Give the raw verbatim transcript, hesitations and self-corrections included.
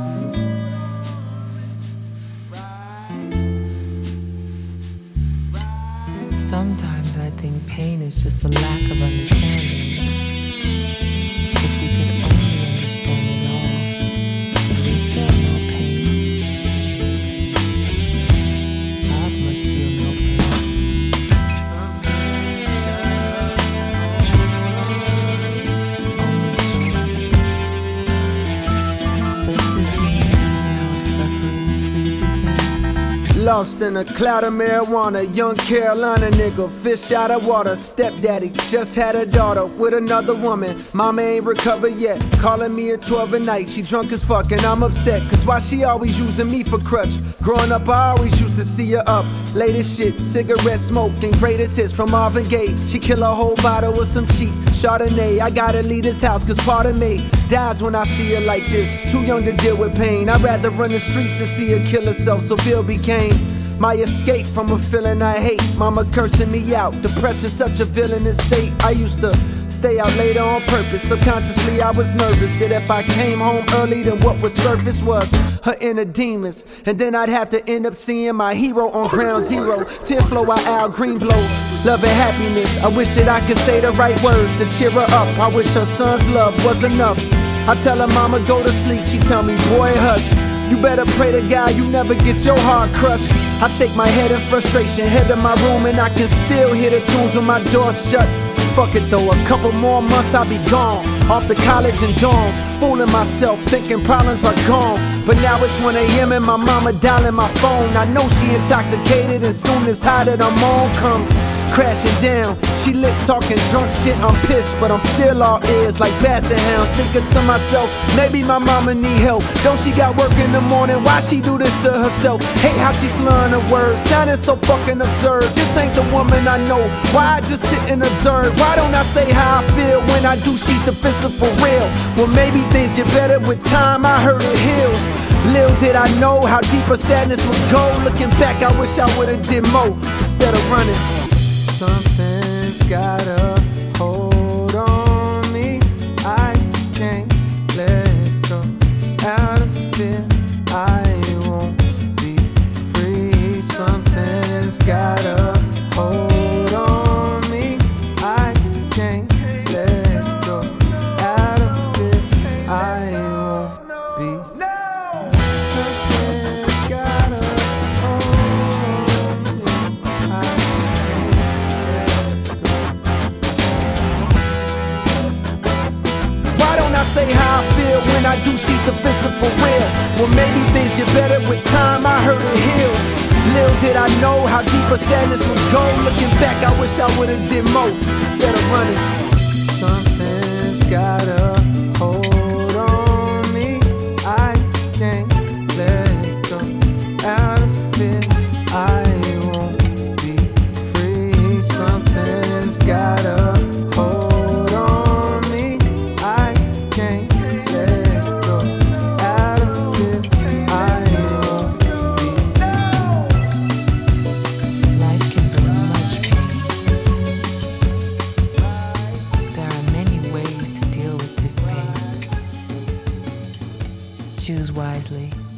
Sometimes I think pain is just a lack of understanding. If we could only understand it all, would we feel no pain? God must feel no pain. Only joy. Does this mean even our suffering pleases Him? Lost in a cloud of marijuana, young Carolina nigga, fish out of water. Stepdaddy just had a daughter with another woman. Mama ain't recovered yet, calling me at twelve at night. She drunk as fuck and I'm upset, cause why she always using me for crutch? Growing up I always used to see her up late as shit, cigarette smoking, greatest hits from Marvin Gaye. She kill a whole bottle with some cheap Chardonnay. I gotta leave this house cause part of me dies when I see her like this. Too young to deal with pain, I'd rather run the streets than see her kill herself. So Phil became my escape from a feeling I hate. Mama cursing me out, depression such a villainous state. I used to stay out later on purpose. Subconsciously I was nervous that if I came home early, then what would surface was her inner demons. And then I'd have to end up seeing my hero on ground zero. Tears flow out Al Green blow, love and happiness. I wish that I could say the right words to cheer her up. I wish her son's love was enough. I tell her mama go to sleep, she tell me boy hush. You better pray to God you never get your heart crushed. I shake my head in frustration, head to my room and I can still hear the tunes when my door's shut. Fuck it though, a couple more months I'll be gone. Off to college and dorms, fooling myself, thinking problems are gone. But now it's one A M and my mama dialing my phone. I know she intoxicated and soon as high that I'm on comes crashing down. She lit talking drunk shit, I'm pissed, but I'm still all ears like basset hounds. Thinking to myself, maybe my mama need help. Don't she got work in the morning, why she do this to herself? Hate how she slurring her words, sounding so fucking absurd. This ain't the woman I know, why I just sit and observe? Why don't I say how I feel when I do she's defensive for real? Well maybe things get better with time, I heard it heals. Little did I know how deep her sadness would go. Looking back I wish I would've did more instead of running. Something's got a hold on me, I can't let go. Out of fear, I won't be free. Something's got a hold on me, I can't let go. Out of fear, I won't be. Something's got a hold on me, I I say how I feel when I do she's defensive for real. Well maybe things get better with time, I heard it heals. Little did I know how deep her sadness would go. Looking back I wish I would've did more instead of running. Something's got a hold on me, I can't let go. Out of fear, I won't be free. Something's got a hold on me, I can't let go. Out of fear, I won't be. Life can bring much pain. There are many ways to deal with this pain. Choose wisely.